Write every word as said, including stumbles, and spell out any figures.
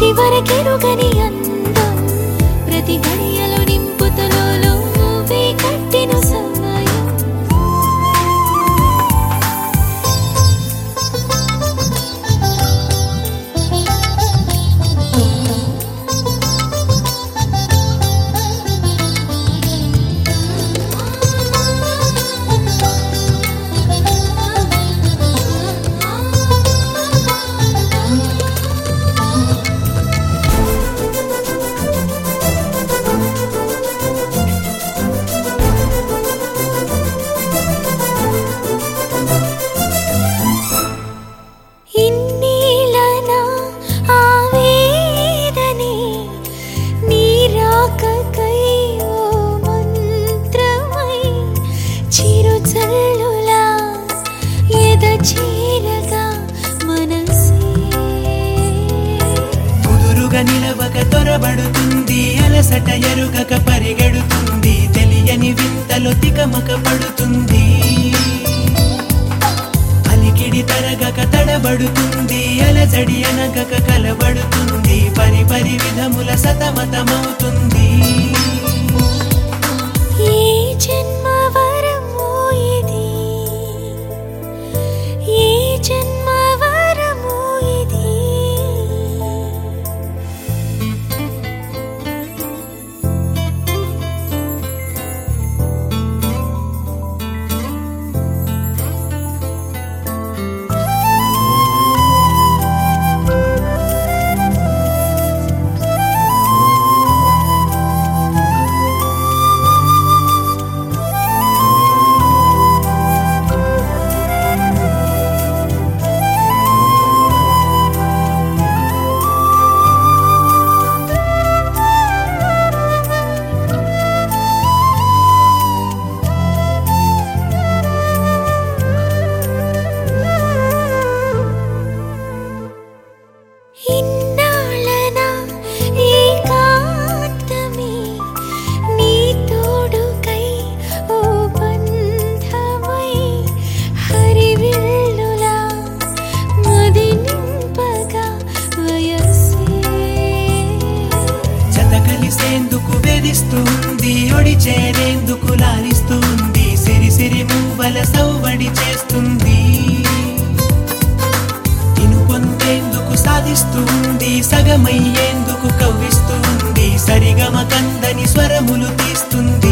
వరకెరుగని అందం ప్రతి గడియలో నింపుతలో నువ్వే కట్టిన సమయం. కుదురుగా నిలవక తొరబడుతుంది, అలసట ఎరుగక పరిగెడుతుంది, తెలియని వింతలో తికమక పడుతుంది, అలికిడి తరగక తడబడుతుంది, అలజడి అనగక కలబడుతుంది, పరి పరి విధముల సతమతమవుతుంది. ఈ జన్మ వరము ఇది, ఈ జన్మ వరము ఇది. వేధిస్తుంది, ఒడి చేరేందుకు లాలిస్తుంది, సిరి సిరి మూవల సౌవడి చేస్తుంది, ఇను పొందేందుకు సాధిస్తుంది, సగమయ్యేందుకు కవ్విస్తుంది, సరిగమ కందని స్వరములు తీస్తుంది.